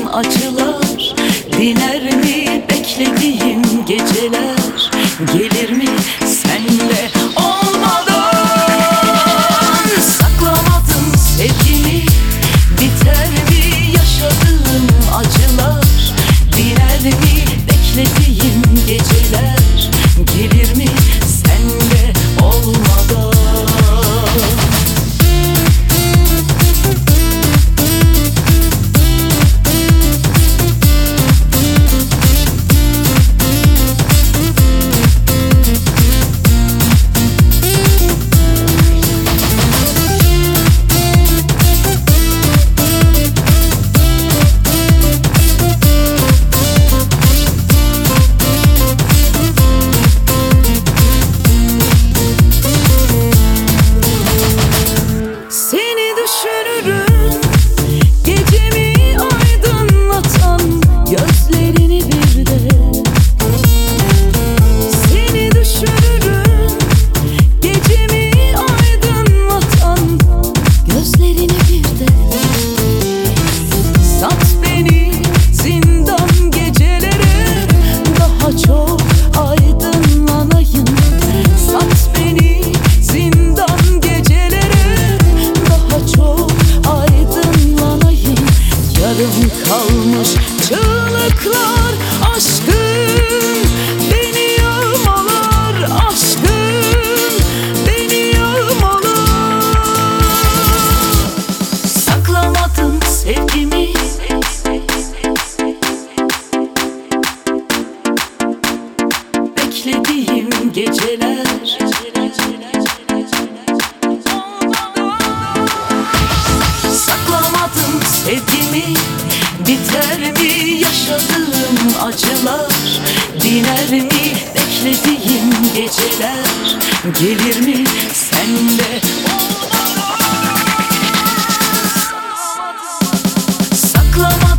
acılar diner mi beklediğim geceler? Gelir mi senle olmadan? Saklamadım sevgimi, biter mi yaşadığım acılar? Diner mi beklediğim geceler? Gelir mi senle olmadan? Seni düşünürüm, gecemi aydınlatan gözlerini bir de. Seni düşünürüm, gecemi aydınlatan gözlerini bir de. Sat beni zindan gecelere, daha çok aydınlanayım. Sat beni zindan gecelere, daha çok aydınlanayım. Yarım kalmış çığlıklar aşkın beni yağmalar, aşkın beni yağmalar. Saklamadım sevgimi, beklediğim geceler. Saklamadım sevgimi, biter mi yaşadığım acılar? Diner mi beklediğim geceler? Gelir mi senle olmadan? Saklamadım